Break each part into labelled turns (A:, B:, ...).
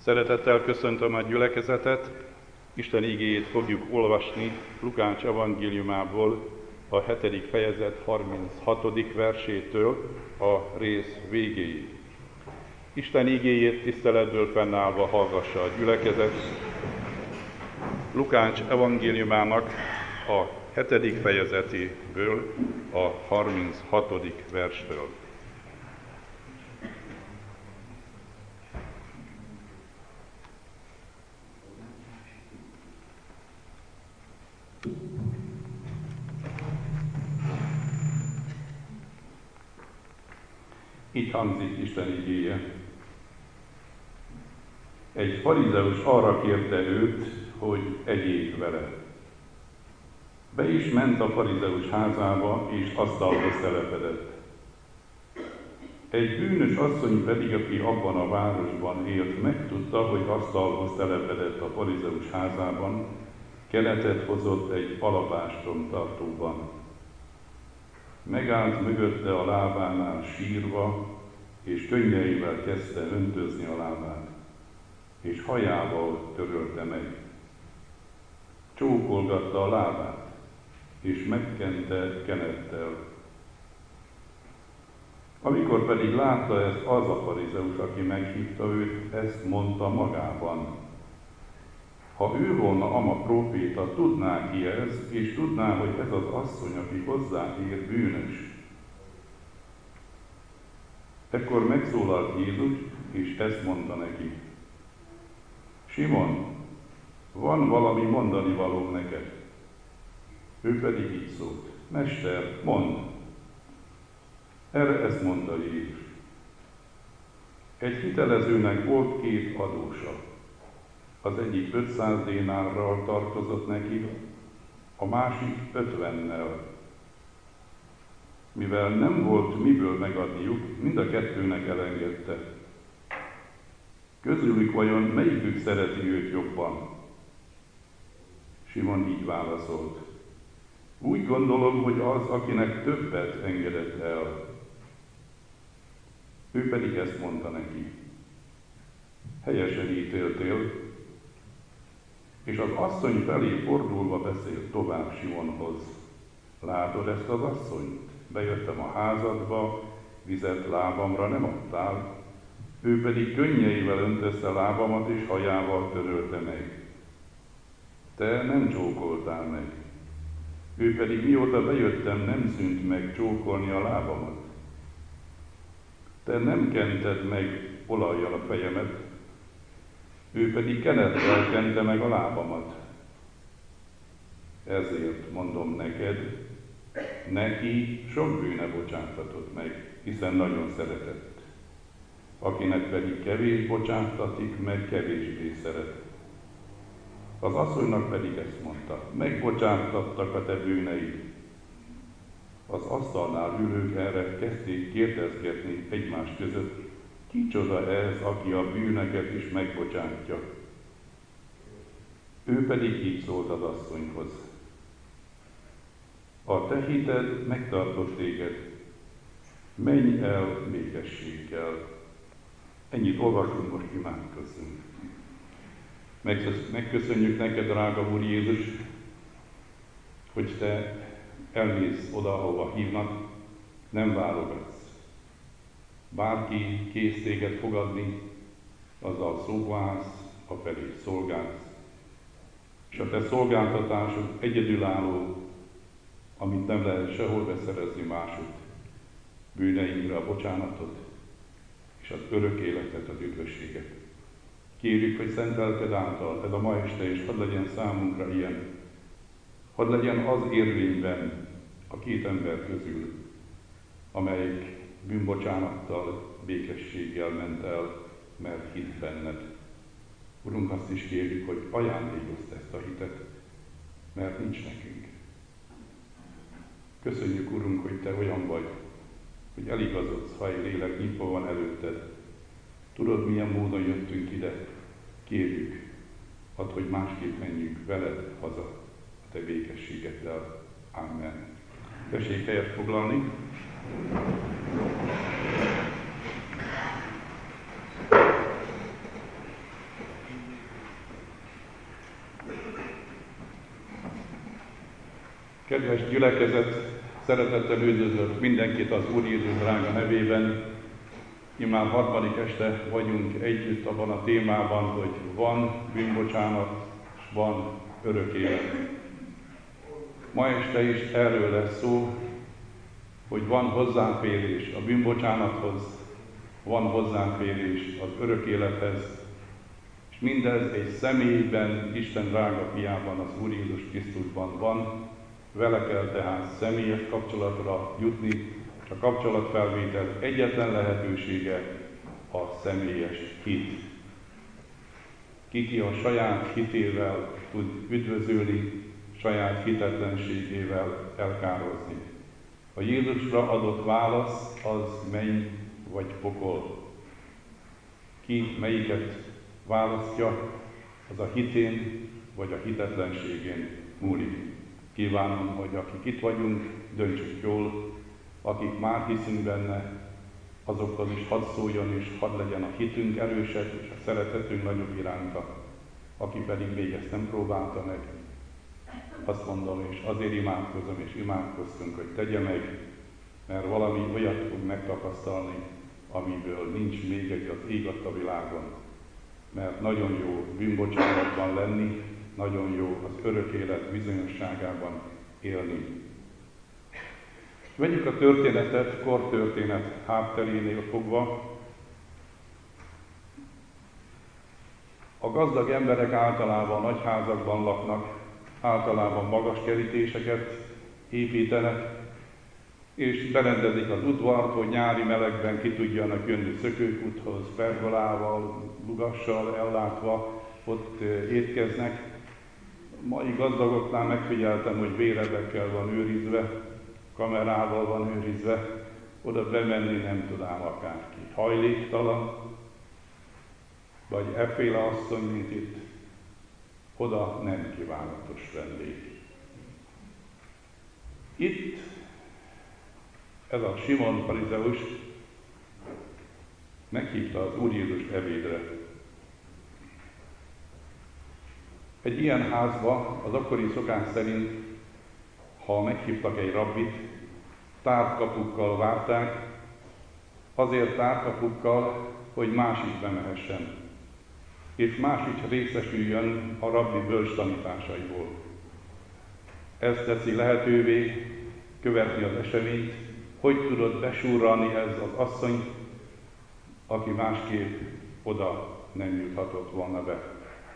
A: Szeretettel köszöntöm a gyülekezetet, Isten igéjét fogjuk olvasni Lukács evangéliumából, a 7. fejezet 36. versétől a rész végéig. Isten igéjét tiszteletből fennállva hallgassa a gyülekezet. Lukács evangéliumának a 7. fejezetéből a 36. verstől. Így hangzik Isten igéje. Egy farizeus arra kérte őt, hogy egyék vele. Be is ment a farizeus házába, és asztalhoz telepedett. Egy bűnös asszony pedig, aki abban a városban élt, megtudta, hogy asztalhoz telepedett a farizeus házában, keletet hozott egy alabástrom tartóban. Megállt mögötte a lábánál sírva, és könnyeivel kezdte öntözni a lábát, és hajával törölte meg. Csókolgatta a lábát, és megkente kenettel. Amikor pedig látta ezt az a farizeus, aki meghívta őt, ezt mondta magában: ha ő volna ama próféta, tudná ki ez, és tudná, hogy ez az asszony, aki hozzáér, bűnös. Ekkor megszólalt Jézus, és ezt mondta neki: Simon, van valami mondani valóm neked? Ő pedig így szólt: Mester, mondd! Erre ezt mondta Jézus: egy hitelezőnek volt 2 adósa. Az egyik 500 dénárral tartozott neki, a másik 50-nel. Mivel nem volt miből megadniuk, mind a kettőnek elengedte. Közülük vajon melyikük szereti őt jobban? Simon így válaszolt: úgy gondolom, hogy az, akinek többet engedett el. Ő pedig ezt mondta neki: helyesen ítéltél. És az asszony felé fordulva beszélt tovább Simonhoz: látod ezt az asszonyt? Bejöttem a házadba, vizet lábamra nem adtál, ő pedig könnyeivel öntözte lábamat és hajával törölte meg. Te nem csókoltál meg, ő pedig mióta bejöttem nem szűnt meg csókolni a lábamat. Te nem kented meg olajjal a fejemet, ő pedig kenettel kente meg a lábamat. Ezért mondom neked, neki sok bűne bocsátatott meg, hiszen nagyon szeretett. Akinek pedig kevés bocsátatik meg, kevésbé szeret. Az asszonynak pedig ezt mondta: megbocsátattak a te bűneid. Az asztalnál ülők erre kezdték kérdezgetni egymás között: kicsoda ez, aki a bűneket is megbocsátja? Ő pedig így szólt az asszonyhoz: a te hited megtartott téged, menj el békességgel. Ennyit olvasunk, most imádkozzunk. Megköszönjük neked, drága Úr Jézus, hogy te elmész oda, ahova hívnak, nem válogatsz. Bárki kész téged fogadni, azzal szóba állsz, afelé szolgálsz. És a te szolgáltatásod egyedülálló, amit nem lehet sehol beszerezni máshogy, bűneinkre a bocsánatot, és az örök életet, az üdvösséget. Kérjük, hogy szent lelked által ez a ma este is hadd legyen számunkra ilyen, hadd legyen az érvényben a 2 ember közül, amelyik bűnbocsánattal, békességgel ment el, mert hitt benned. Urunk, azt is kérjük, hogy ajándékozd ezt a hitet, mert nincs nekünk. Köszönjük, Urunk, hogy te olyan vagy, hogy eligazodsz, ha egy lélek nyitva van előtted. Tudod, milyen módon jöttünk ide. Kérjük, add, hogy másképp menjünk veled haza a te békességeddel. Amen. Tessék helyet foglalni. Kedves gyülekezet, szeretettel üdvözlök mindenkit az Úr Jézus drága nevében. Immár harmadik este vagyunk együtt abban a témában, hogy van bűnbocsánat, és van örök élet. Ma este is erről lesz szó, hogy van hozzáférés a bűnbocsánathoz, van hozzáférés az örök élethez, és mindez egy személyben, Isten drága fiában, az Úr Jézus Krisztusban van. Vele kell tehát személyes kapcsolatra jutni, és a kapcsolatfelvétel egyetlen lehetősége a személyes hit. Ki a saját hitével tud üdvözölni, saját hitetlenségével elkározni. A Jézusra adott válasz az menny vagy pokol. Ki melyiket választja, az a hitén vagy a hitetlenségén múlik. Kívánom, hogy akik itt vagyunk, döntsük jól, akik már hiszünk benne, azokhoz is hadd szóljon és hadd legyen a hitünk erősebb és a szeretetünk nagyobb iránta. Aki pedig még ezt nem próbálta meg, azt mondom, és azért imádkozom és imádkoztunk, hogy tegye meg, mert valami olyat fog megtapasztalni, amiből nincs még egy az ég adta világon. Mert nagyon jó bűnbocsánatban lenni, nagyon jó az örök élet bizonyosságában élni. Vegyük a történetet, kortörténet hátterénél fogva. A gazdag emberek általában nagyházakban laknak, általában magas kerítéseket építenek, és berendezik az udvart, hogy nyári melegben ki tudjanak jönni szökőkúthoz, pergolával, lugassal ellátva, ott étkeznek. Mai gazdagoknál megfigyeltem, hogy bérebekkel van őrizve, kamerával van őrizve, oda bemenni nem tud ám akárki. Hajléktalan, vagy efféle asszony, mint itt, oda nem kívánatos vendég. Itt ez a Simon farizeus meghívta az Úr Jézus ebédre. Egy ilyen házba az akkori szokás szerint, ha meghívtak egy rabbit, tárkapukkal várták, azért tárkapukkal, hogy más is bemehessen, és más is részesüljön a rabbi bölcs tanításaiból. Ez teszi lehetővé követni az eseményt, hogy tudott besúrralni ez az asszony, aki másképp oda nem juthatott volna be.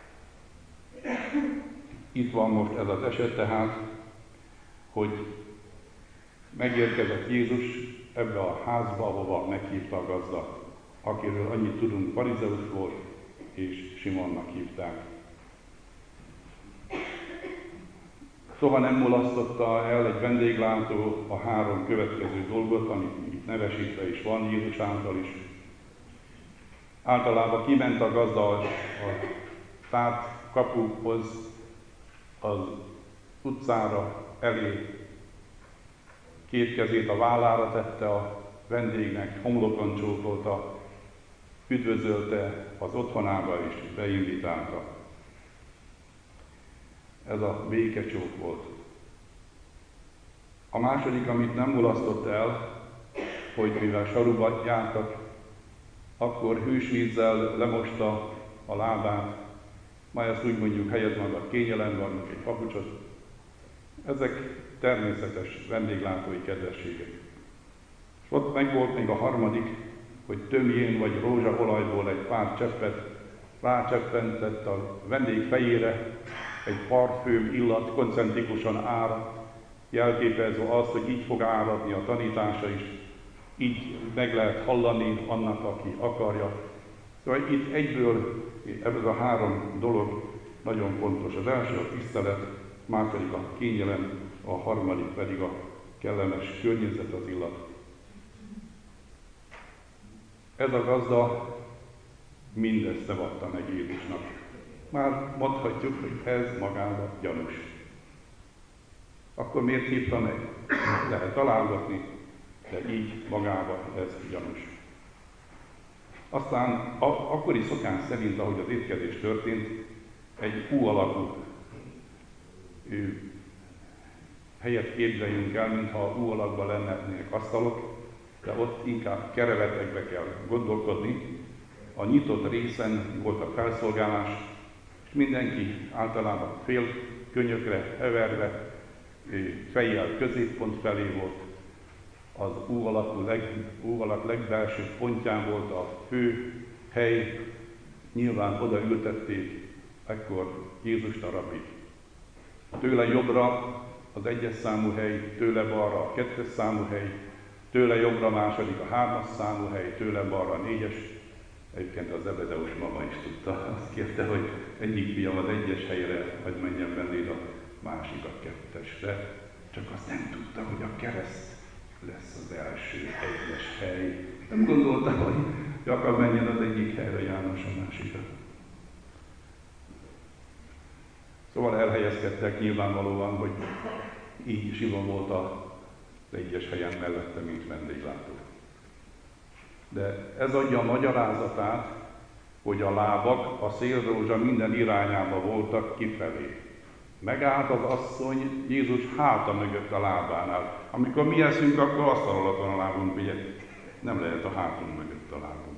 A: Itt van most ez az eset tehát, hogy megérkezett Jézus ebbe a házba, ahova meghívta a gazda, akiről annyit tudunk, farizeus volt, és Simonnak hívták. Soha nem mulasztotta el egy vendéglátó a három következő dolgot, amit itt nevesítve is van Jézus által is. Általában kiment a gazda a tárt kapuhoz, az utcára elé, két kezét a vállára tette a vendégnek, homlokon csókolta, üdvözölte az otthonába és beinvitálta. Ez a békecsók volt. A második, amit nem mulasztott el, hogy mivel saruba jártak, akkor hűs vízzel lemosta a lábát, majd ezt úgy mondjuk, helyed magad kényelemben, mint egy papucsot. Ezek természetes vendéglátói kedvességek. És ott meg volt még a harmadik, hogy tömjén vagy rózsaolajból egy pár cseppet rácseppentett a vendég fejére, egy parfüm illat koncentrikusan áradt, jelképezve azt, hogy így fog áradni a tanítása is, így meg lehet hallani annak, aki akarja. Szóval itt egyből ez a három dolog nagyon fontos. Az első a tisztelet, második a kényelem, a harmadik pedig a kellemes környezet, az illat. Ez a gazda mindezt nem adta meg Jézusnak. Már mondhatjuk, hogy ez magában gyanús. Akkor miért hívta meg? Lehet találgatni, de így magában ez gyanús. Aztán akkori szokás szerint, ahogy az étkezés történt, egy U alakú helyet képzeljünk el, mintha U alakban lennének asztalok, de ott inkább kereletekbe kell gondolkodni. A nyitott részen volt a felszolgálás, és mindenki általában fél könyökre heverve, fejjel középpont felé volt. Az U alak legbelső pontján volt a fő hely, nyilván oda ültették ekkor Jézust a rabbi. Tőle jobbra az 1-es számú hely, tőle balra a 2-es számú hely, tőle jobbra második a 3-as számú hely, tőle balra a 4-es. Egyébként az Zebedeus mama is tudta, azt kérte, hogy egyik fiam az 1-es helyre, hogy menjen bennéd, a másik a 2-esre. Csak azt nem tudta, hogy a kereszt lesz az első 1-es hely. Nem gondolta, hogy Jakab menjen az egyik helyre, János a másikra. Szóval elhelyezkedtek nyilvánvalóan, hogy így Simon volt az 1-es helyen mellette, mint vendéglátó. De ez adja a magyarázatát, hogy a lábak a szélrózsa minden irányába voltak kifelé. Megállt az asszony Jézus háta mögött a lábánál. Amikor mi eszünk, akkor asztal alatt van a lábunk, ugye? Nem lehet a hátunk mögött a lábunk.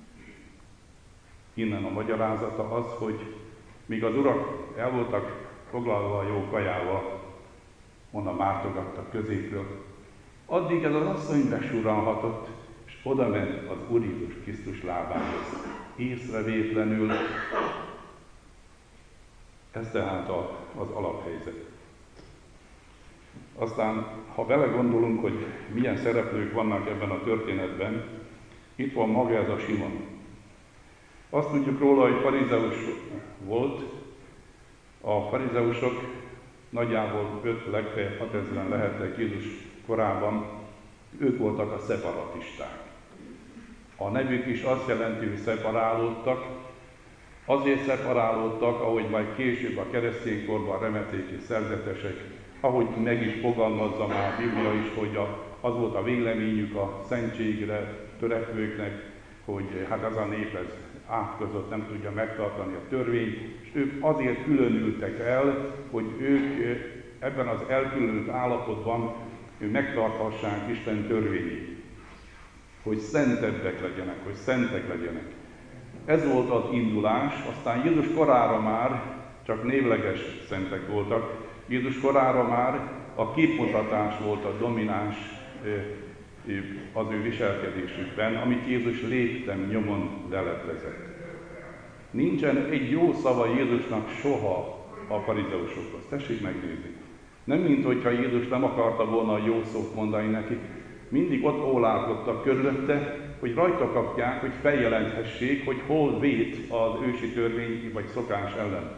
A: Innen a magyarázata az, hogy míg az urak el voltak foglalva a jó kajával, onnan mártogattak középről, addig ez az asszony besurranhatott, és oda ment az Úr Jézus Krisztus lábához. Észrevétlenül. Ez tehát az alaphelyzet. Aztán, ha belegondolunk, hogy milyen szereplők vannak ebben a történetben, itt van maga ez a Simon. Azt tudjuk róla, hogy farizeus volt. A farizeusok nagyjából 5, legfeljebb 6000-en lehettek Jézus korában, ők voltak a szeparatisták. A nevük is azt jelenti, hogy szeparálódtak. Azért szeparálódtak, ahogy majd később a kereszténykorban a remetéki szerzetesek, ahogy meg is fogalmazza már a Biblia is, hogy az volt a véleményük a szentségre törekvőknek, hogy hát az a nép ez átkozott, nem tudja megtartani a törvényt, és ők azért különültek el, hogy ők ebben az elkülönült állapotban megtarthassák Isten törvényét, hogy szentebbek legyenek, hogy szentek legyenek. Ez volt az indulás, aztán Jézus korára már csak névleges szentek voltak. Jézus korára már a képmutatás volt a domináns az ő viselkedésükben, amit Jézus lépten nyomon leleplezett. Nincsen egy jó szava Jézusnak soha a farizeusokhoz. Tessék megnézni. Nem mint hogyha Jézus nem akarta volna a jó szót mondani nekik. Mindig ott ólálkodtak körülötte, hogy rajta kapják, hogy feljelenthessék, hogy hol vét az ősi törvény vagy szokás ellen.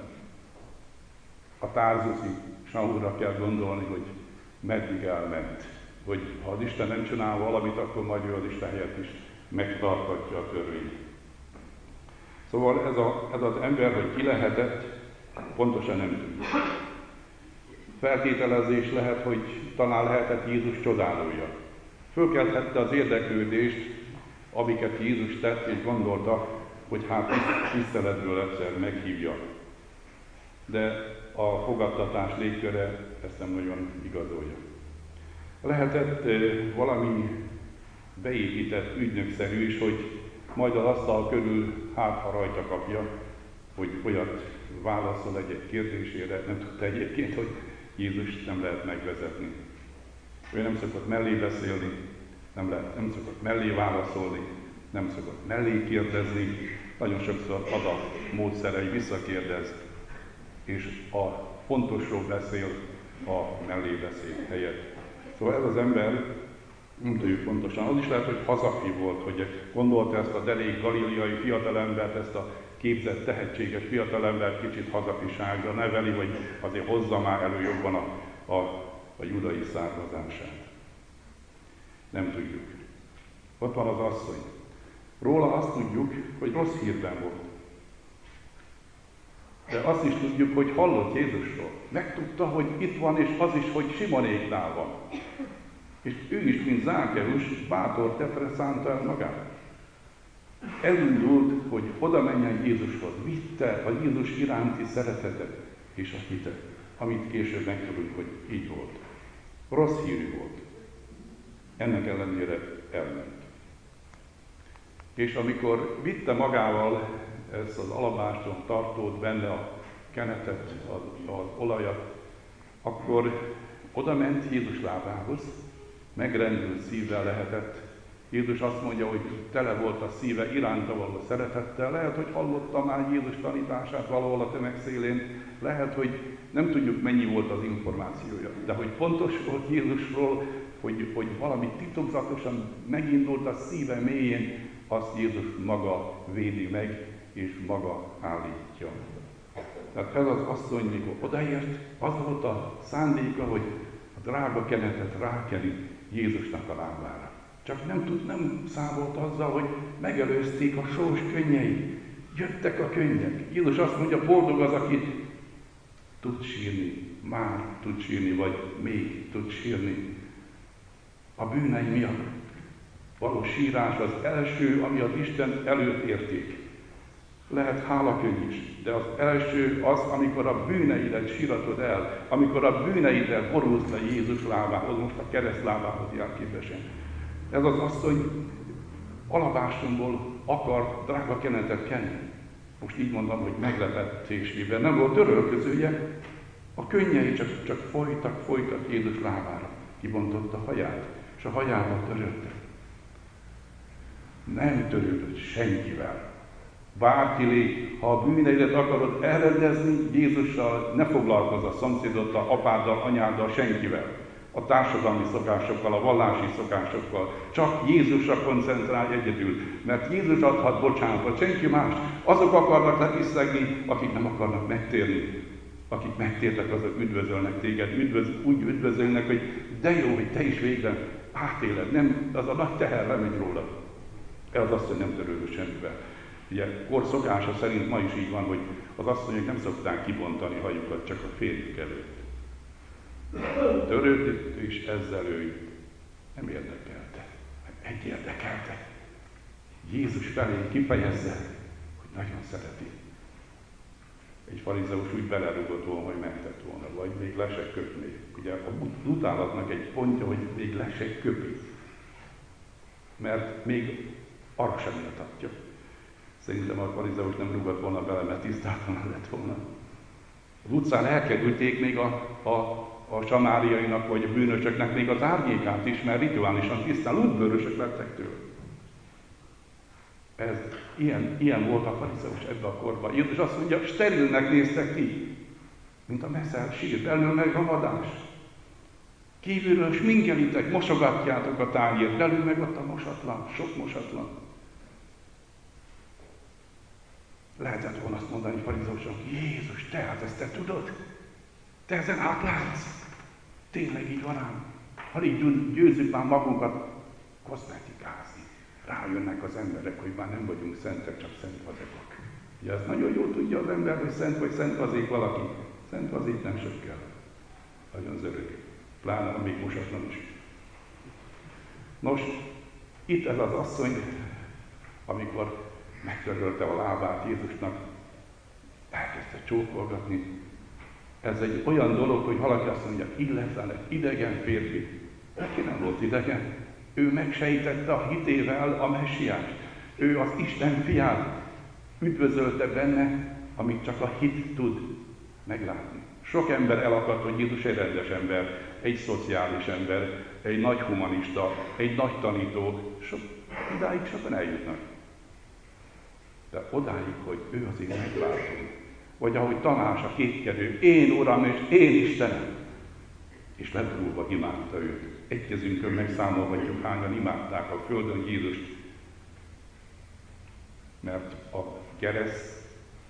A: A tárzuszi Saulra kell gondolni, hogy meddig elment. Hogy ha az Isten nem csinál valamit, akkor majd ő az Isten helyett is megtartatja a törvényt. Szóval ez az ember, hogy ki lehetett, pontosan nem tudja. Feltételezés lehet, hogy talán lehetett Jézus csodálója. Fölkelthette az érdeklődést, amiket Jézus tett, és gondolta, hogy hát tiszteletből egyszer meghívja. De a fogadtatás légköre ezt nem nagyon igazolja. Lehetett valami beépített ügynökszerű is, hogy majd az asztal körül hát ha rajta kapja, hogy olyat válaszol egy kérdésére, nem tudta egyébként, hogy Jézust nem lehet megvezetni. Ő nem szokott mellé beszélni, nem szokott mellé válaszolni, nem szokott mellé kérdezni, nagyon sokszor az a módszere, hogy visszakérdez, és a fontosról beszél a mellé beszél helyett. Szóval ez az ember, nem tudjuk pontosan, az is lehet, hogy hazafi volt, hogy gondolta ezt a derék galíliai fiatalembert, ezt a képzett, tehetséges fiatalembert kicsit hazafiságra neveli, hogy azért hozza már elő jobban a judai származását. Nem tudjuk. Ott van az asszony. Róla azt tudjuk, hogy rossz hírben volt. De azt is tudjuk, hogy hallott Jézusról. Megtudta, hogy itt van, és az is, hogy Simonéknál van. És ő is, mint Zákeus, bátor tettre szánta el magát. Elindult, hogy oda menjen Jézushoz. Vitte a Jézus iránti szeretetet és a hitet, amit később megtudjuk, hogy így volt. Rossz hírű volt. Ennek ellenére elment. És amikor vitte magával ezt az alabáston tartót, benne a kenetet, az olajat, akkor oda ment Jézus lábához, megrendült szívvel lehetett. Jézus azt mondja, hogy tele volt a szíve iránta való szeretettel. Lehet, hogy hallotta már Jézus tanítását valahol a tömegszélén, lehet, hogy nem tudjuk, mennyi volt az információja, de hogy pontos volt Jézusról, hogy valami titokzatosan megindult a szíve mélyén, azt Jézus maga védi meg, és maga állítja. Tehát ez az asszony, mikor odaért, az volt a szándéka, hogy a drága kenetet rákeri Jézusnak a lábára. Csak nem számolt azzal, hogy megelőzték a sós könnyei. Jöttek a könnyek. Jézus azt mondja, boldog az, aki tud sírni, már tud sírni, vagy még tud sírni. A bűnei miatt való sírás az első, ami az Isten előtt érték. Lehet hálakönny is, de az első az, amikor a bűneidet síratod el, amikor a bűneidet borulsz le Jézus lábához, most a kereszt lábához jelképesen. Ez az asszony alabástomból akar drága kenetet kenni. Most így mondom, hogy meglepetés, mivel nem volt törölközője, a könnyei csak folytak Jézus lábára. Kibontotta a haját, és a hajával törölte. Nem törődött senkivel. Bárki, ha a bűneidet akarod elrendezni Jézussal, ne foglalkozz a szomszédoddal, apáddal, anyáddal, senkivel. A társadalmi szokásokkal, a vallási szokásokkal. Csak Jézusra koncentrálj egyedül, mert Jézus adhat bocsánatot, senki más. Azok akarnak lepiszegni, akik nem akarnak megtérni. Akik megtértek, azok üdvözölnek téged, úgy üdvözölnek, hogy de jó, hogy te is végre átéled, nem, az a nagy teher lemegy rólad. Ez az, hogy nem törődő semmivel. Ugye korszokása szerint ma is így van, hogy az asszonyok nem szokták kibontani hajukat, csak a férjük előtt. Törődött, és ezzel ő nem érdekelte. Egy érdekelte. Jézus felé kifejezze, hogy nagyon szereti. Egy farizeus úgy belerugott volna, hogy megtett volna, vagy még le se köpni. Ugye a utálatnak egy pontja, hogy még le se köpi. Mert még arra sem méltatja. Szerintem a farizeus nem rugott volna bele, mert tisztátalan lett volna. Az utcán elkerülték még a samáriainak vagy a bűnösöknek még az árnyékát is, mert rituálisan tisztán útbőrösök lettek tőle. Ez ilyen volt a farizeus ebben a korban. Jézus azt mondja, sterilnek néztek ki, mint a messzel sír, belül meg ragadás. Kívülről sminkelitek, mosogatjátok a tányért, belül meg ott a mosatlan, sok mosatlan. Lehetett volna azt mondani farizeusnak, Jézus, te hát ezt te tudod? Te ezen átlátsz? Tényleg így van ám? Alig győzzük már magunkat kozmetikázni. Rájönnek az emberek, hogy már nem vagyunk szentek, csak szentvazekok. Ugye ezt nagyon jól tudja az ember, hogy szent vagy szentvazék valaki. Szentvazék nem sok kell. Nagyon zörög. Pláne, még mosatlan is. Nos, itt ez az asszony, amikor megtörölte a lábát Jézusnak, elkezdte csókolgatni. Ez egy olyan dolog, hogy valaki azt mondja, illetlen egy idegen férfi. Neki nem volt idegen. Ő megsejtette a hitével a messiást. Ő az Isten fiát üdvözölte benne, amit csak a hit tud meglátni. Sok ember elakadt, hogy Jézus egy rendes ember, egy szociális ember, egy nagy humanista, egy nagy tanító. Idáig sokan eljutnak. De odáig, hogy ő az én megváltó. Vagy ahogy Tamás a kétkedő, én Uram és én Istenem. És leborulva imádta őt. Egy kezünkön megszámolhatjuk, hányan imádták a földön Jézust. Mert a kereszt,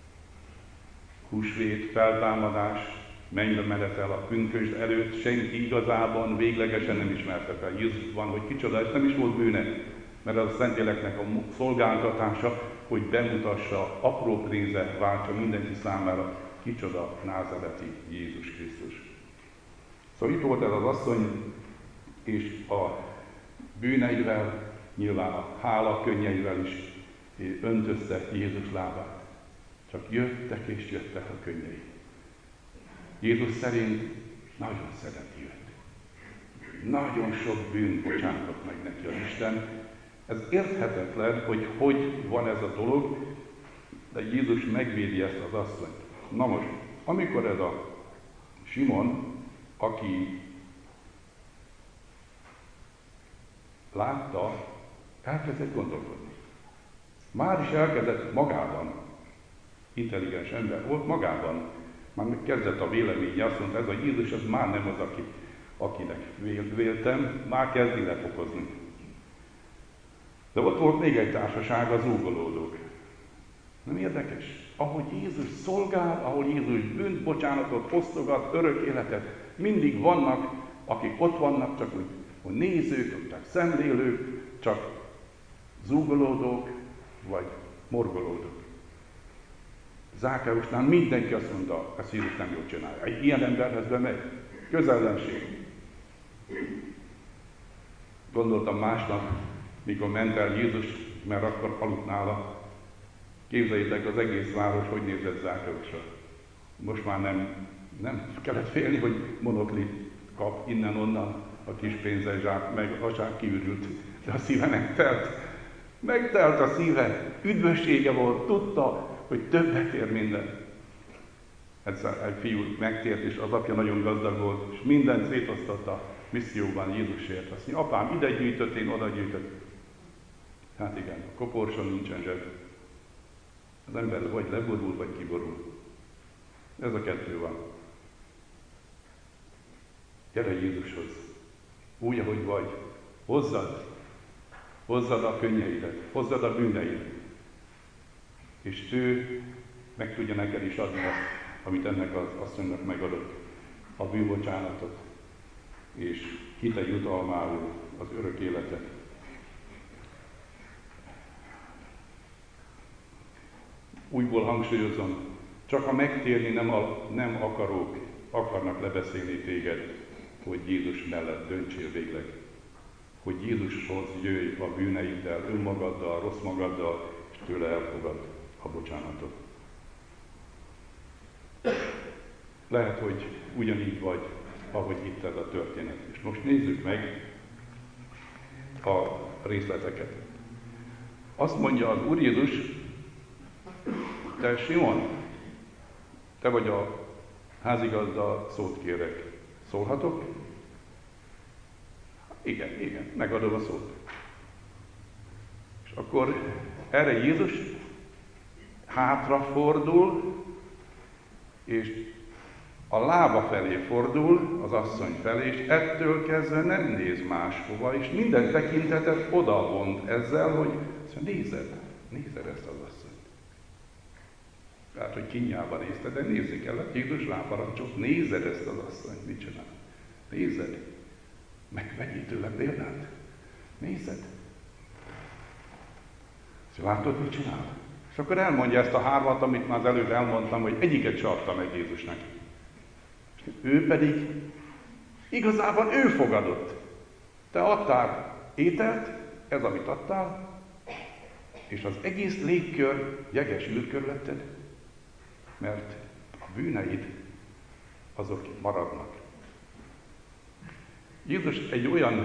A: húsvét, feltámadás, mennybe menetel a pünkösd előtt, senki igazában, véglegesen nem ismerte fel Jézus van, hogy kicsoda, ez nem is volt bűne. Mert az a Szentléleknek a szolgáltatása, hogy bemutassa, apró része váltsa mindenki számára, kicsoda názareti Jézus Krisztus. Szóval itt volt ez az asszony, és a bűneivel, nyilván a hála könnyeivel is öntözte Jézus lábát. Csak jöttek és jöttek a könnyei. Jézus szerint nagyon szereti őt.
B: Nagyon sok bűn bocsátott meg neki az Isten. Ez érthetetlen, hogy van ez a dolog, de Jézus megvédi ezt az asszonyt. Na most, amikor ez a Simon, aki látta, elkezdett gondolkodni. Már is elkezdett magában, intelligens ember volt, magában, már kezdett a véleménye, azt mondta, ez a Jézus, az már nem az, akinek véltem, már kezdi lefokozni. De ott volt még egy társaság, az zúgolódók. Nem érdekes? Ahogy Jézus szolgál, ahogy Jézus bűnbocsánatot osztogat, örök életet, mindig vannak, akik ott vannak, csak úgy hogy nézők, csak szemlélők, csak zúgolódók, vagy morgolódók. Zákeusnál mindenki azt mondta, ezt Jézus nem jól csinálja. Egy ilyen emberhez bemegy. Közellenség. Gondoltam másnap, mikor ment el Jézus, mert akkor aludt nála. Képzeljétek, az egész város hogy nézett Zákeusra. Most már nem kellett félni, hogy monoklit kap innen-onnan, a kis pénzes zsák, meg a zsák kiürült, de a szíve megtelt. Megtelt a szíve, üdvössége volt, tudta, hogy többet ér minden. Egyszer egy fiú megtért, és az apja nagyon gazdag volt, és mindent szétosztotta misszióban Jézusért. Azt mondja, apám ide gyűjtött, én oda gyűjtött. Hát igen, a koporson nincsen zseb. Az ember vagy leborul, vagy kiborul. Ez a kettő van. Gyere Jézushoz, úgy, ahogy vagy. Hozzad a könnyeidet, hozzad a bűneidet. És ő meg tudja neked is adni azt, amit ennek az asszonynak megadott, a bűnbocsánatot, és hite jutalmául az örök életet. Újból hangsúlyozom, csak a megtérni nem akarók akarnak lebeszélni téged, hogy Jézus mellett döntsél végleg. Hogy Jézushoz jöjj a bűneiddel, önmagaddal, rossz magaddal, és tőle elfogad a bocsánatot. Lehet, hogy ugyanígy vagy, ahogy itt ez a történet. És most nézzük meg a részleteket. Azt mondja az Úr Jézus, te Simon, te vagy a házigazda, szót kérek. Szólhatok? Igen, megadom a szót. És akkor erre Jézus hátrafordul, és a lába felé fordul, az asszony felé, és ettől kezdve nem néz máshova, és minden tekintetet odavont ezzel, hogy nézed ezt az asszonyt. Tehát, hogy kínjába nézted, de nézni kellett, Jézus ráparancsolt, nézed ezt az asszonyt, mit csinál? Nézed? Megvegyél tőle példát? Nézed? És látod, mit csinál? És akkor elmondja ezt a hármat, amit már az előbb elmondtam, hogy egyiket se adta meg Jézusnak. És ő pedig, igazából ő fogadott. Te adtál ételt, ez amit adtál, és az egész légkör jegesült körülötted, mert a bűneid azok maradnak. Jézus egy olyan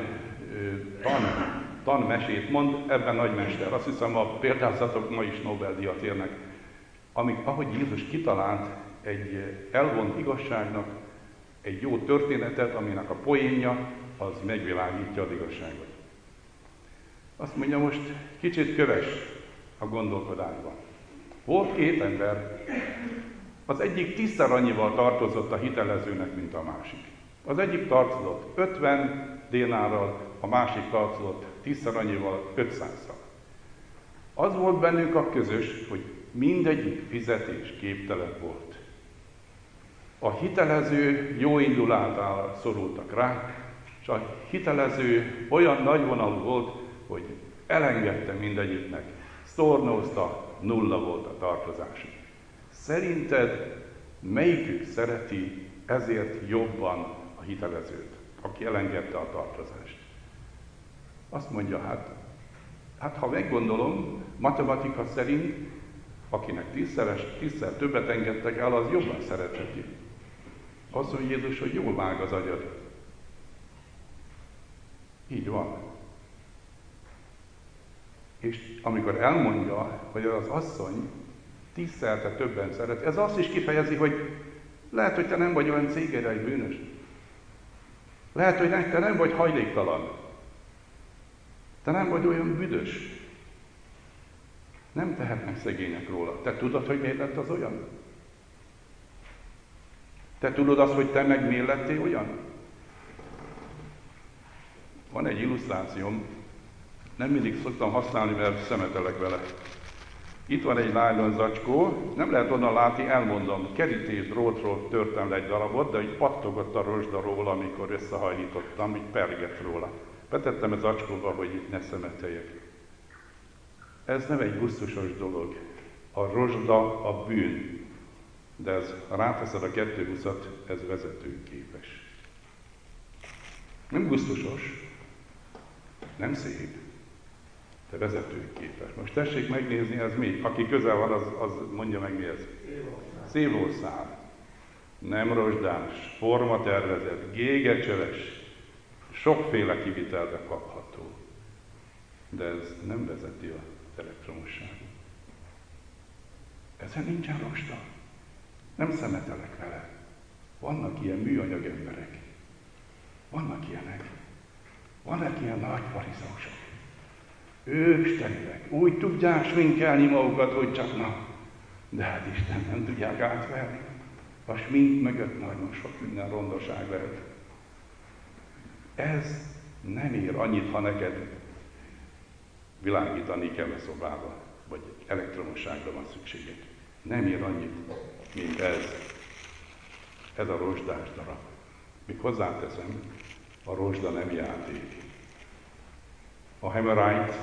B: tanmesét mond, ebben nagymester. Azt hiszem, a példázatok ma is Nobel-díjat érnek, ahogy Jézus kitalált egy elvont igazságnak egy jó történetet, aminek a poénja az megvilágítja az igazságot. Azt mondja, most kicsit kövess a gondolkodásban. Volt két ember, az egyik 10-szer annyival tartozott a hitelezőnek, mint a másik. Az egyik tartozott 50 dénárral, a másik tartozott 10-szer annyival, 500-szal. Az volt bennük a közös, hogy mindegyik fizetés képtelen volt. A hitelező jó indulátára szorultak rá, és a hitelező olyan nagyvonalú volt, hogy elengedte mindegyiknek, sztornózta, nulla volt a tartozásuk. Szerinted melyikük szereti ezért jobban a hitelezőt, aki elengedte a tartozást? Azt mondja, hát ha meggondolom, matematika szerint, akinek 10-szer többet engedtek el, az jobban szeretheti. Azt mondja Jézus, hogy jól vág az agyad. Így van. És amikor elmondja, hogy az asszony 10-szer többen szeret, ez azt is kifejezi, hogy lehet, hogy te nem vagy olyan cégerej bűnös. Lehet, hogy te nem vagy hajléktalan. Te nem vagy olyan büdös. Nem tehetnek szegények róla. Te tudod, hogy miért lett az olyan? Te tudod azt, hogy te meg miért lettél olyan? Van egy illusztrációm, nem mindig szoktam használni, mert szemetelek vele. Itt van egy nylon zacskó, nem lehet onnan látni, elmondom, kerítés drótról törtem le egy darabot, de így pattogott a rozsda róla, amikor összehajlítottam, így pergett róla. Betettem a zacskóba, hogy itt ne szemeteljek. Ez nem egy gusztusos dolog. A rozsda a bűn. De ez, ha ráteszed a 220-at, ez vezetőképes. Nem gusztusos, nem szép, de vezetőképes. Most tessék megnézni, ez mi? Aki közel van, az mondja meg, mi ez? Szélország. Nem rozsdás, formatervezett, gégecseves, sokféle kivitelbe kapható. De ez nem vezeti az elektromosságot. Ezen nincsen rozsda. Nem szemetelek vele. Vannak ilyen műanyag emberek. Vannak ilyenek. Vannak ilyen nagy farizeusok. Ők sterilek. Úgy tudják sminkelni magukat, hogy csak na. De hát Isten nem tudják átverni. A smink mögött nagyon sok minden rondaság lehet. Ez nem ér annyit, ha neked világítani kell a szobába, vagy elektromosságra van szükséged. Nem ér annyit, mint ez a rozsdás darab. Még hozzáteszem, a rozsda nem játék. A Hammerite,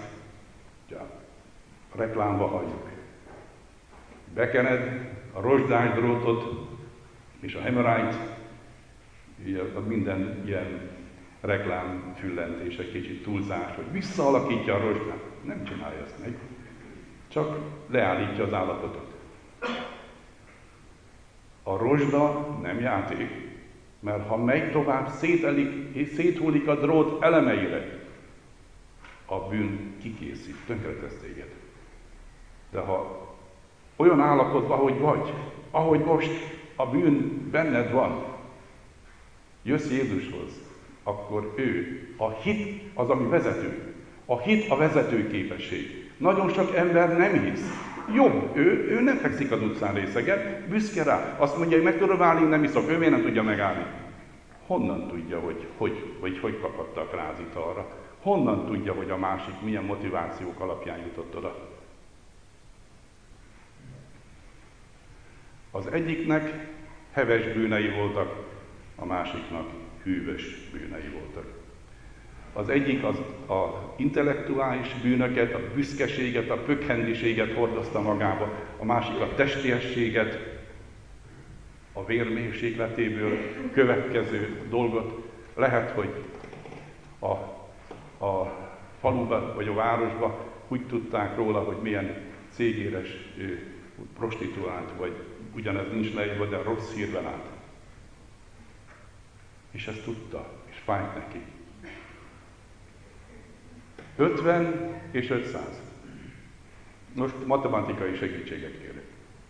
B: a reklámba halljuk. Bekened a rozsdás drótot, és a Hammerite, minden ilyen reklám füllentés, egy kicsit túlzás, hogy visszaalakítja a rozsdát. Nem csinálja ezt meg, csak leállítja az állapotot. A rozsda nem játék, mert ha megy tovább, széthullik a drót elemeire, a bűn kikészít, tönkretesz téged. De ha olyan állapotban, ahogy vagy, ahogy most a bűn benned van, jössz Jézushoz, akkor a hit az, ami vezető. A hit a vezető képesség. Nagyon sok ember nem hisz. Jobb, ő nem fekszik az utcán részegen, büszke rá. Azt mondja, hogy meg tudom állni, nem iszok, ő miért nem tudja megállni? Honnan tudja, hogy kaphatta a krázit arra? Honnan tudja, hogy a másik milyen motivációk alapján jutott oda? Az egyiknek heves bűnei voltak, a másiknak hűvös bűnei voltak. Az egyik az intellektuális bűnöket, a büszkeséget, a pökhendiséget hordozta magába, a másik a testiességet, a vérmérsékletéből következő dolgot. Lehet, hogy a faluban vagy a városban úgy tudták róla, hogy milyen cégéres prostituált, vagy ugyanez nincs leírva, de rossz hírben állt. És ezt tudta, és fájt neki. 50 és 500. Most matematikai segítséget kérek.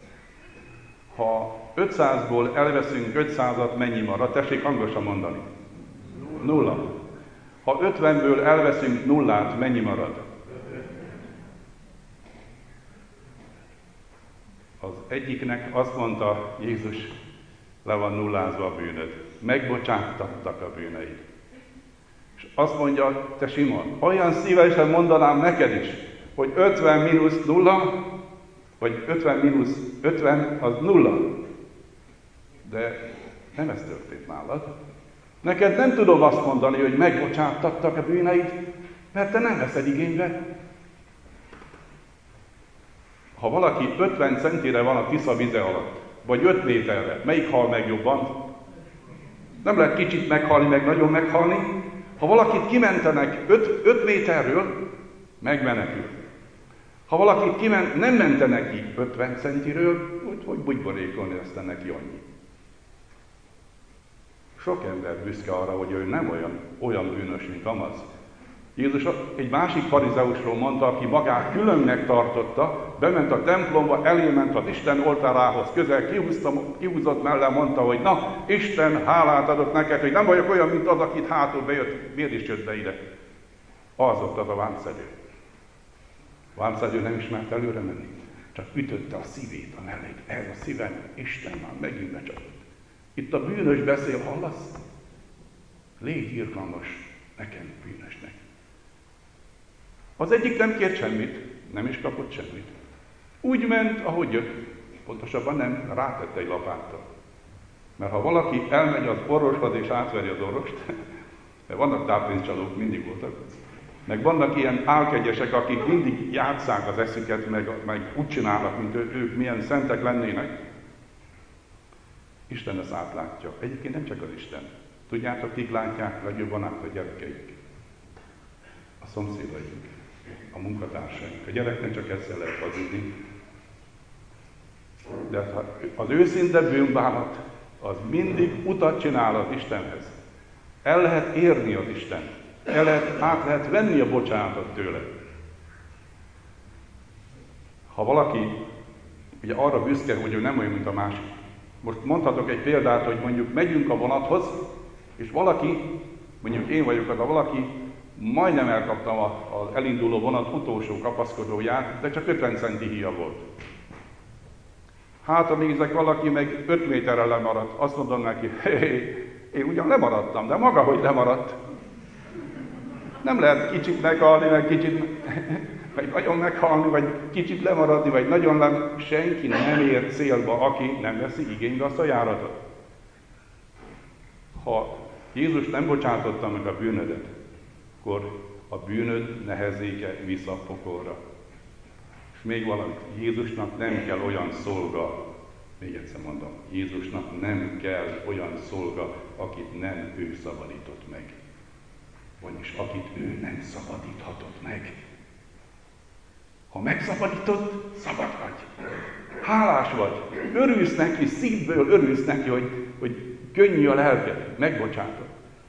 B: Ha 500-ból elveszünk 500-at, mennyi marad? Tessék hangosan mondani. 0. Ha 50-ből elveszünk 0-át, mennyi marad? Az egyiknek azt mondta Jézus, le van nullázva a bűnöd. Megbocsáttattak a bűneid. És azt mondja, te Simon, olyan szívesen mondanám neked is, hogy 50 mínusz 0, vagy 50 mínusz 50 az 0. De nem ez történt nálad. Neked nem tudom azt mondani, hogy megbocsáttattak a bűneid, mert te nem veszed igénybe. Ha valaki 50 centire van a Tisza vize alatt, vagy 5 méterre, melyik hal meg jobban? Nem lehet kicsit meghalni, meg nagyon meghalni. Ha valakit kimentenek 5 méterről, megmenekül. Ha valakit nem mentenek ki 50 centiről, úgy bugyborékolni, aztán neki annyi. Sok ember büszke arra, hogy ő nem olyan bűnös, mint amaz, Jézus egy másik farizeusról mondta, aki magát különnek tartotta, bement a templomba, elément az Isten oltárához, közel kihúzott mellé, mondta, hogy na, Isten, hálát adott neked, hogy nem vagyok olyan, mint az, akit hátul bejött, miért is jött be ide. Az ott az a vámszedő. A vámszedő nem is mert előre menni, csak ütötte a szívét, a mellét. Ez a szívem, Isten már megint becsapott. Itt a bűnös beszél, hallasz? Légy irgalmas nekem, bűnösnek. Az egyik nem kért semmit, nem is kapott semmit. Úgy ment, ahogy jött. Pontosabban nem, rátette egy lapáttal. Mert ha valaki elmegy az orvoshoz és átveri az orvost, de vannak tápénzcsalók, mindig voltak, meg vannak ilyen álkegyesek, akik mindig játsszák az eszüket, meg úgy csinálnak, mint ők milyen szentek lennének. Isten ezt átlátja. Egyébként nem csak az Isten. Tudjátok, kik látják legjobban át? A gyerekeik, a szomszédaink, a munkatársaink. A gyereknek csak ezzel lehet hazudni. De az őszinte bűnbánat, az mindig utat csinál az Istenhez. El lehet érni az Isten. Át lehet venni a bocsánatot tőle. Ha valaki ugye arra büszke, hogy ő nem olyan, mint a másik. Most mondhatok egy példát, hogy mondjuk megyünk a vonathoz, és valaki, mondjuk én vagyok az a valaki, majdnem elkaptam az elinduló vonat utolsó kapaszkodóját, de csak 50 centi híja volt. Hát, nézek, valaki meg 5 méterre lemaradt, azt mondom neki, én ugyan lemaradtam, de maga, hogy lemaradt. Nem lehet kicsit meghalni, meg kicsit, vagy nagyon meghalni, vagy kicsit lemaradni, vagy nagyon senki nem ér célba, aki nem veszi igénybe azt a járatot. Ha Jézus nem bocsátotta meg a bűnödet, akkor a bűnöd nehezéke vissza a pokolra. És még valami, Jézusnak nem kell olyan szolga, még egyszer mondom, Jézusnak nem kell olyan szolga, akit nem ő szabadított meg. Vagyis akit ő nem szabadíthatott meg. Ha megszabadított, szabad vagy. Hálás vagy. Örülsz neki, szívből örülsz neki, hogy könnyű a lelked, megbocsátott.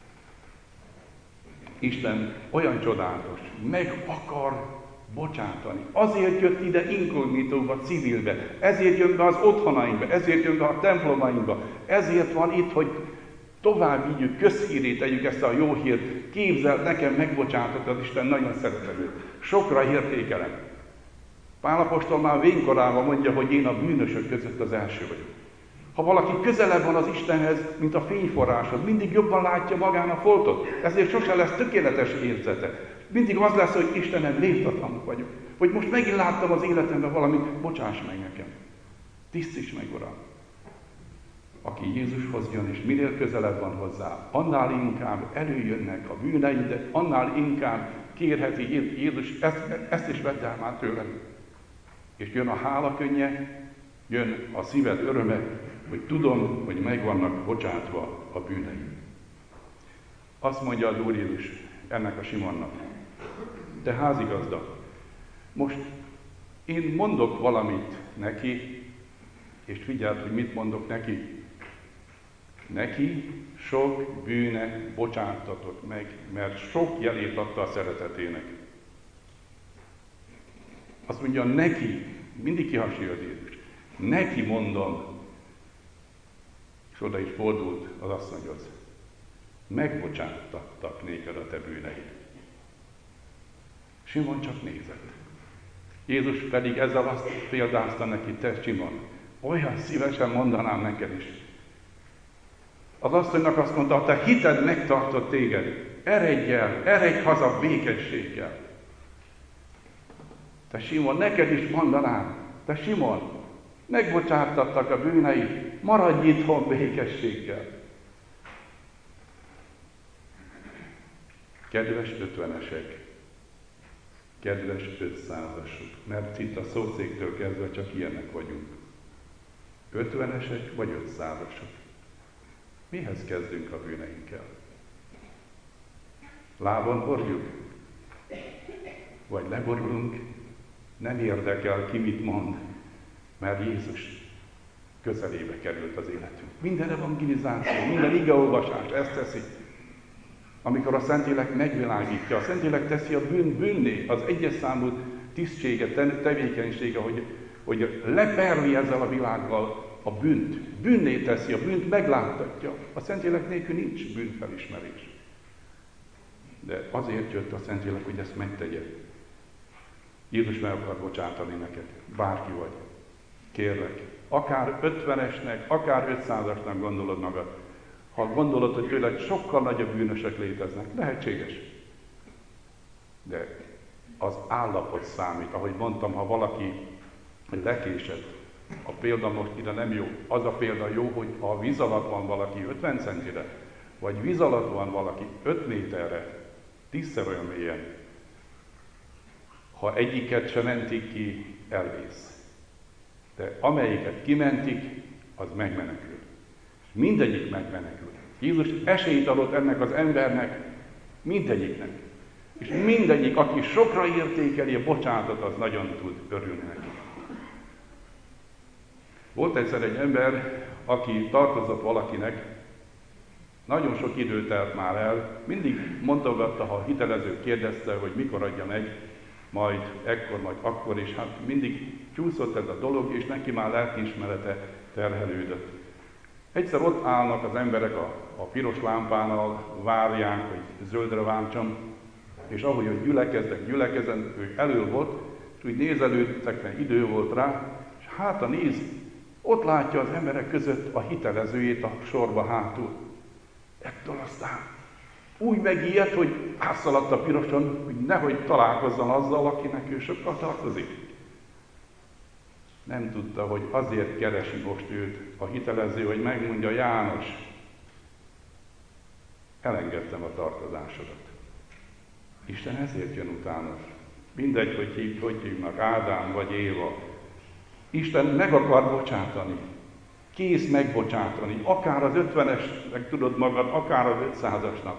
B: Isten olyan csodálatos, meg akar bocsátani. Azért jött ide inkognitóba, civilbe, ezért jön be az otthonainkba, ezért jön be a templomainkba, ezért van itt, hogy tovább vigyük, közhírét tegyük ezt a jó hírt. Képzeld, nekem megbocsátott az Isten, nagyon szeretem őt. Sokra értékelem. Pál apostol már vénkorában mondja, hogy én a bűnösök között az első vagyok. Ha valaki közelebb van az Istenhez, mint a fényforráshoz, mindig jobban látja magán a foltot. Ezért sosem lesz tökéletes érzete. Mindig az lesz, hogy Istenem, méltatlanok vagyok. Hogy most megint láttam az életemben valamit, bocsáss meg nekem. Tisztíts meg, Uram. Aki Jézushoz jön, és minél közelebb van hozzá, annál inkább előjönnek a bűnei, de annál inkább kérheti Jézus, ezt is vedd el már tőlem. És jön a hála könnye, jön a szíved öröme, hogy tudom, hogy meg vannak bocsátva a bűneim. Azt mondja az Úr Jézus ennek a Simonnak: te házigazda, most én mondok valamit neki, és figyeld, hogy mit mondok neki. Neki sok bűne bocsátatott meg, mert sok jelét adta a szeretetének. Azt mondja, neki, mindig kihasonlít Jézus, neki mondom, és oda is fordult az asszonyhoz, megbocsáttattak néked a te bűneid. Simon csak nézett. Jézus pedig ezzel azt példázta neki, te Simon, olyan szívesen mondanám neked is. Az asszonynak azt mondta, te hited megtartott téged, eredj haza békességgel. Te Simon, neked is mondanám, te Simon, megbocsátattak a bűneid, maradj itthon békességgel. Kedves 50-esek, kedves 500-asok, mert itt a szószéktől kezdve csak ilyenek vagyunk. 50-esek vagy 500-asok. Mihez kezdünk a bűneinkkel? Lábon hordjuk? Vagy leborulunk? Nem érdekel, ki mit mond, mert Jézus közelébe került az életünk. Minden evangelizáció, minden igeolvasás ezt teszi. amikor a Szentlélek megvilágítja, a Szentlélek teszi a bűnné, az egyes számú tisztsége, tevékenysége, hogy leperli ezzel a világgal a bűnt. Bűnné teszi, a bűnt megláttatja. A Szentlélek nélkül nincs bűnfelismerés. De azért jött a Szentlélek, hogy ezt megtegye. Jézus meg akar bocsátani neked, bárki vagy. Kérlek, akár 50-esnek, akár 500-asnak gondolod magad. Ha gondolod, hogy tőled sokkal nagyobb bűnösök léteznek, lehetséges. De az állapot számít. Ahogy mondtam, ha valaki lekésett, a példa most ide nem jó. Az a példa jó, hogy a víz alatt van valaki 50 centire, vagy víz alatt van valaki 5 méterre, 10-szer olyan mélyen. Ha egyiket sem mentik ki, elvész. De amelyiket kimentik, az megmenekül. Mindegyik megmenekül. Jézus esélyt adott ennek az embernek, mindegyiknek. És mindegyik, aki sokra értékeli a bocsánatot, az nagyon tud örülni neki. Volt egyszer egy ember, aki tartozott valakinek, nagyon sok idő telt már el, mindig mondogatta, ha a hitelező kérdezte, hogy mikor adja meg, majd ekkor, majd akkor, és hát mindig csúszott ez a dolog, és neki már lelkiismerete terhelődött. Egyszer ott állnak az emberek a piros lámpánál, várják, hogy zöldre váltsam, és ahogy gyülekezzen, ő elő volt, és úgy nézelődtek, mert idő volt rá, és hátra néz, ott látja az emberek között a hitelezőjét a sorba hátul. Ettől aztán úgy megijedt, hogy átszaladt a piroson, hogy nehogy találkozzon azzal, akinek ő sokkal tartozik. Nem tudta, hogy azért keresi most őt a hitelező, hogy megmondja, János, elengedtem a tartozásodat. Isten ezért jön utána. Mindegy, hogy hívnak, Ádám vagy Éva. Isten meg akar bocsátani. Kész megbocsátani. Akár az 50-esnek tudod magad, akár az 500-asnak.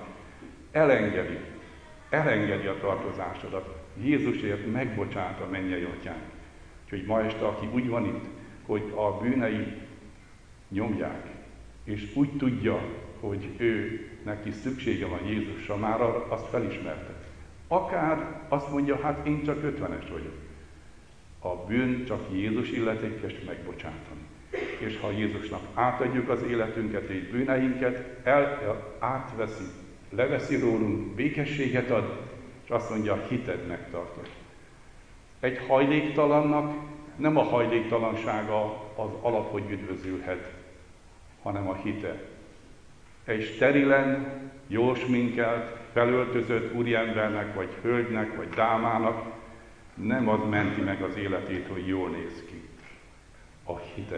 B: Elengedi a tartozásodat. Jézusért megbocsát a mennyei atyánk. Úgyhogy ma este, aki úgy van itt, hogy a bűnei nyomják, és úgy tudja, hogy ő neki szüksége van Jézusra, már azt felismerte. Akár azt mondja, hát én csak 50-es vagyok. A bűn csak Jézus illetékes megbocsátani. És ha Jézusnak átadjuk az életünket és bűneinket, átveszi, leveszi rólunk, békességet ad, és azt mondja, hited megtartod. Egy hajléktalannak nem a hajléktalansága az alap, hogy üdvözülhet, hanem a hite. Egy sterilen, jól sminkelt, felöltözött úriembernek, vagy hölgynek, vagy dámának nem az menti meg az életét, hogy jól néz ki. A hite.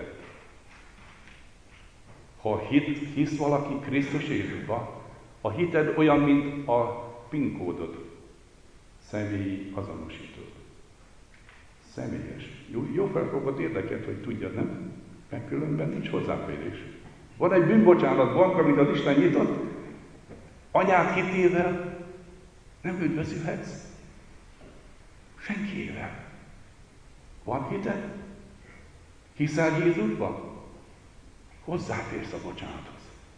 B: Ha hisz valaki Krisztus Jézusba, a hited olyan, mint a PIN kódod, személyi azonosító. Személyes. Jó felfogott érdeket, hogy tudjad, nem? Mert különben nincs hozzáférés. Van egy bűnbocsánat bank, amit az Isten nyitott, anyád hitével nem üdvözülhetsz. Senkiével. Van hited? Hiszel Jézusban? Hozzáférsz a bocsánathoz.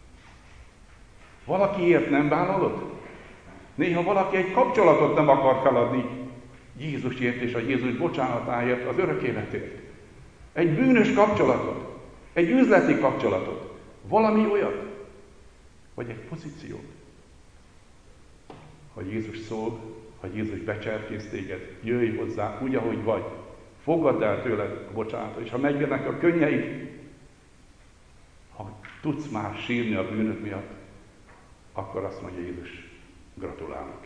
B: Valakiért nem vállalod? Néha valaki egy kapcsolatot nem akar feladni Jézusért és a Jézus bocsánatáért, az örök életért. Egy bűnös kapcsolatot, egy üzleti kapcsolatot, valami olyat, vagy egy pozíciót. Ha Jézus szól, ha Jézus becserkész téged, jöjj hozzá úgy, ahogy vagy. Fogadd el tőled a bocsánatot, és ha megjönnek a könnyeid, ha tudsz már sírni a bűnök miatt, akkor azt mondja Jézus, gratulálok.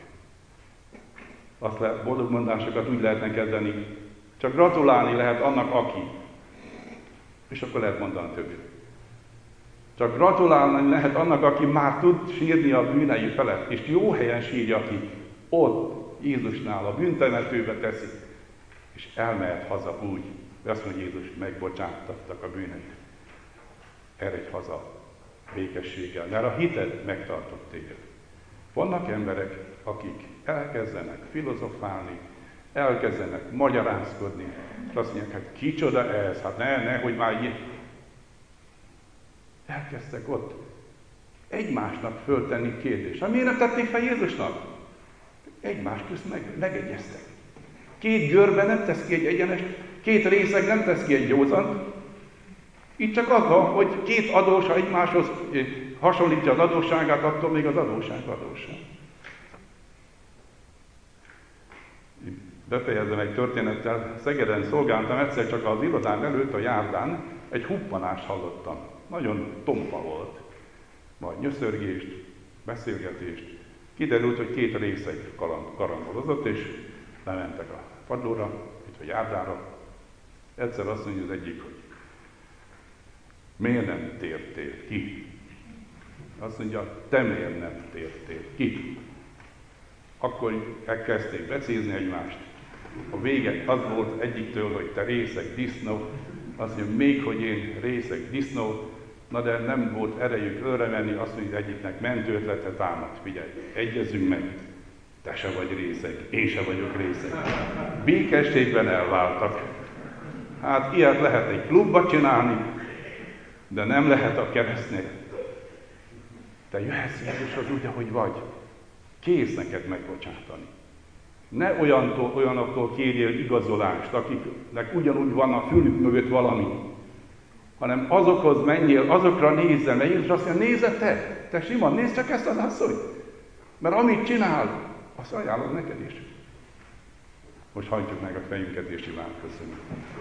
B: Boldog mondásokat úgy lehetne kezdeni, csak gratulálni lehet annak, aki. És akkor lehet mondani többet. Csak gratulálni lehet annak, aki már tud sírni a bűnei felett, és jó helyen sírja ki. Ott Jézusnál a bűntemetőbe teszi, és elmehet haza úgy, hogy azt mondja Jézus, megbocsáttattak a bűneit. Eredj haza békességgel, mert a hited megtartott téged. Vannak emberek, akik elkezdenek filozofálni, elkezdenek magyarázkodni, és azt mondják, hát kicsoda ez, hát nehogy már így. Elkezdtek ott egymásnak föltenni kérdést. Hát miért nem tették fel Jézusnak? Egymás közt megegyeztek. Két görbe nem tesz ki egy egyenest, két részeg nem tesz ki egy józan. Itt csak az van, hogy két adós, ha egymáshoz hasonlítja az adósságát, attól még az adósság. Befejezem egy történettel. Szegeden szolgáltam, egyszer csak az irodán előtt a járdán egy huppanást hallottam. Nagyon tompa volt. Majd nyöszörgést, beszélgetést. Kiderült, hogy két részeg karambolozott, és lementek a padlóra, itt a járdára. Egyszer azt mondja az egyik, hogy miért nem tértél ki? Azt mondja, te miért nem tértél ki? Akkor elkezdték becézni egymást. A vége az volt egyiktől, hogy te részeg disznó. Azt mondja, még hogy én részeg disznó, na de nem volt erejük ölre menni, azt mondja, egyiknek mentő ötlete támad. Figyelj, egyezzünk meg, te se vagy részeg, én se vagyok részeg. Békességben elváltak. Hát ilyet lehet egy klubba csinálni, de nem lehet a keresztnél. Te jöhetsz Jézushoz úgy, ahogy vagy. Kész neked megbocsátani. Ne olyanoktól kérjél igazolást, akiknek ugyanúgy van a fülük mögött valami, hanem azokhoz menjél, azokra nézzel, mert Jézus azt mondja, nézze te Simon, nézd csak ezt az asszonyt, mert amit csinál, azt ajánlod neked is. Most hajtjuk meg a fejünket és imádkozzunk.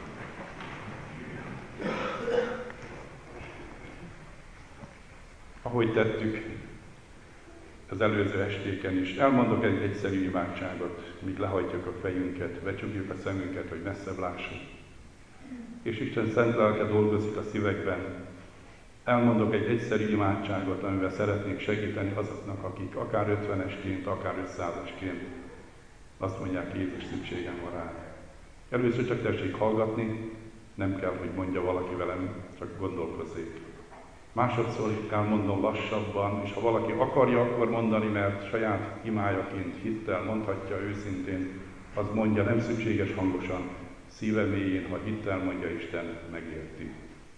B: Ahogy tettük az előző estéken is, elmondok egy egyszerű imádságot, míg lehajtjuk a fejünket, becsukjuk a szemünket, hogy messzebb lássunk. És Isten szent lelke dolgozik a szívekben. Elmondok egy egyszerű imádságot, amivel szeretnék segíteni azoknak, akik akár 50-esként, akár 500-esként azt mondják, Jézus, szükségem van rá. Először csak tessék hallgatni, nem kell, hogy mondja valaki velem, csak gondolkozzék. Másodszor elmondom lassabban, és ha valaki akarja, akkor mondani, mert saját imájaként hittel mondhatja őszintén, az mondja, nem szükséges hangosan, szíve mélyén, ha hittel mondja, Isten megérti.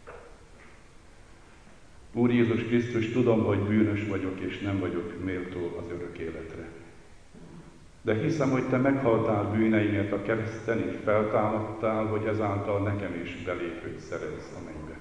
B: Úr Jézus Krisztus, tudom, hogy bűnös vagyok, és nem vagyok méltó az örök életre. De hiszem, hogy Te meghaltál bűneimért a kereszten, és feltámadtál, hogy ezáltal nekem is belépőt szerezz a mennybe.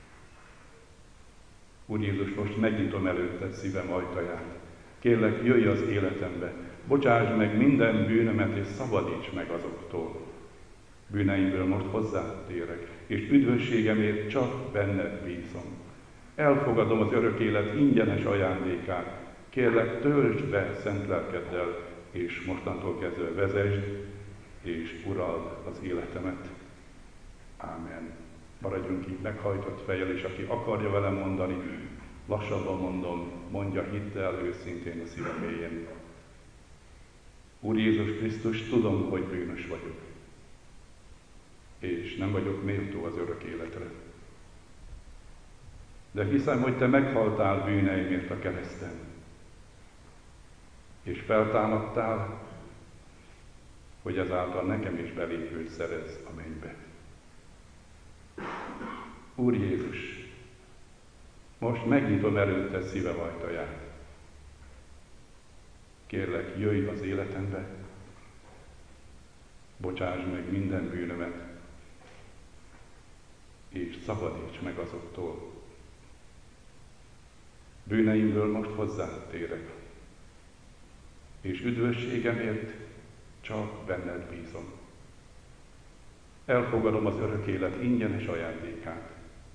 B: Úr Jézus, most megnyitom előtted szívem ajtaját. Kérlek, jöjj az életembe, bocsásd meg minden bűnömet, és szabadíts meg azoktól. Bűneimből most hozzád térek, és üdvösségemért csak benned bízom. Elfogadom az örök élet ingyenes ajándékát. Kérlek, töltsd be szent lelkeddel, és mostantól kezdve vezesd, és urald az életemet. Ámen. Maradjunk így meghajtott fejjel, és aki akarja velem mondani, lassabban mondom, mondja hittel őszintén a szíve mélyén. Úr Jézus Krisztus, tudom, hogy bűnös vagyok, és nem vagyok méltó az örök életre. De hiszem, hogy Te meghaltál bűneimért a kereszten, és feltámadtál, hogy ezáltal nekem is belépőt szerez a mennybe. Úr Jézus, most megnyitom előtte szívem ajtaját. Kérlek, jöjj az életembe, bocsásd meg minden bűnömet, és szabadíts meg azoktól. Bűneimből most hozzád térek, és üdvösségemért csak benned bízom. Elfogadom az örök élet ingyenes ajándékát.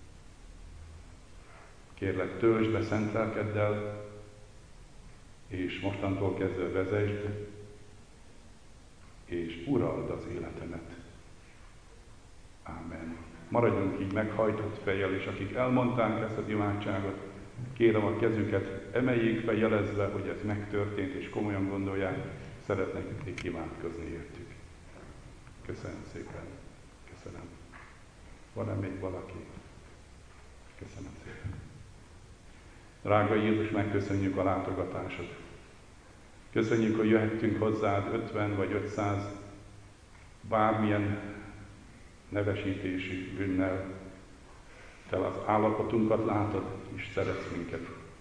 B: Kérlek, töltsd be szent lelkeddel, és mostantól kezdve vezesd, és urald az életemet. Ámen. Maradjunk így meghajtott fejjel, és akik elmondták ezt az imádságot, kérem a kezüket, emeljék fel jelezve, hogy ez megtörtént, és komolyan gondolják, szeretnék imádkozni értük. Köszönöm szépen. Köszönöm. Van-e még valaki? Köszönöm szépen. Drága Jézus, megköszönjük a látogatásod. Köszönjük, hogy jöhettünk hozzád 50 vagy 500 bármilyen nevesítési bűnnel. Te az állapotunkat látod, és szeretsz minket.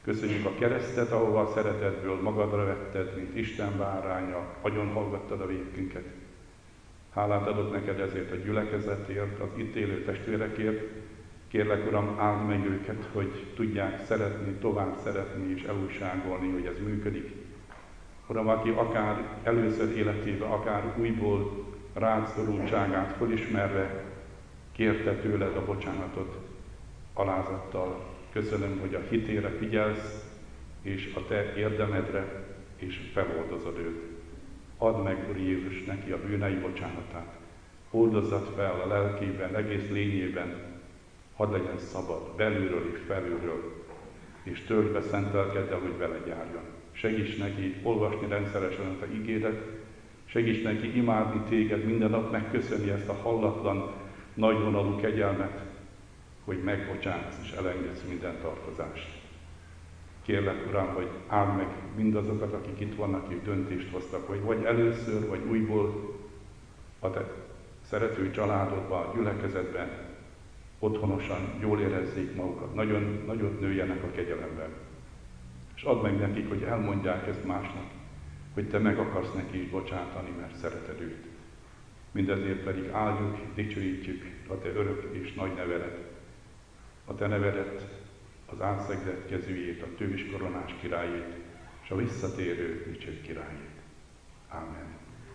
B: Köszönjük a keresztet, ahova a szeretetből magadra vetted, mint Isten báránya, agyon hallgattad a vétkünket. Hálát adok neked ezért a gyülekezetért, az itt élő testvérekért. Kérlek, Uram, áld meg őket, hogy tudják szeretni, tovább szeretni és elújságolni, hogy ez működik. Uram, aki akár először életében, akár újból rád szorultságát fölismerve kérte tőled a bocsánatot alázattal. Köszönöm, hogy a hitére figyelsz, és a te érdemedre, és feloldozod őt. Add meg, Úr Jézus, neki a bűnei bocsánatát. Oldozzad fel a lelkében, egész lényében, hadd legyen szabad, belülről és felülről, és töltsd be szent lelkeddel, hogy vele járjon. Segíts neki olvasni rendszeresen a te igédet, segíts neki imádni téged, minden nap megköszönni ezt a hallatlan, nagyvonalú kegyelmet, hogy megbocsátsz és elengedsz minden tartozást. Kérlek, Uram, hogy áld meg mindazokat, akik itt vannak, és döntést hoztak, hogy vagy először, vagy újból a te szerető családodban, a gyülekezetben otthonosan jól érezzék magukat, nagyon nagyot nőjenek a kegyelemben. És add meg nekik, hogy elmondják ezt másnak, hogy te meg akarsz neki is bocsátani, mert szereted őt. Mindezért pedig áldjuk, dicsőítjük a te örök és nagy nevedet, a te nevedet, az átszegzett kezűjét, a tőzskoronás királyét, és a visszatérő dicső királyét. Ámen.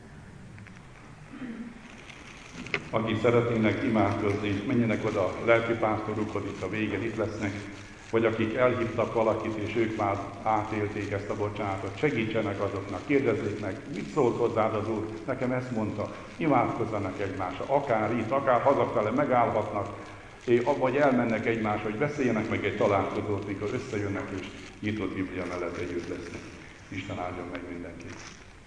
B: Akik szeretnének imádkozni, menjenek oda a lelkipásztorukhoz, itt a végén itt lesznek, vagy akik elhívtak valakit, és ők már átélték ezt a bocsánatot, segítsenek azoknak, kérdezzék meg, mit szólt hozzád az Úr, nekem ezt mondta, imádkozzanak egymásra, akár itt, akár hazafele megállhatnak, vagy elmennek egymásra, hogy beszéljenek meg egy találkozót, mikor összejönnek és nyitott Biblia mellett együtt lesznek. Isten áldjon meg mindenkit!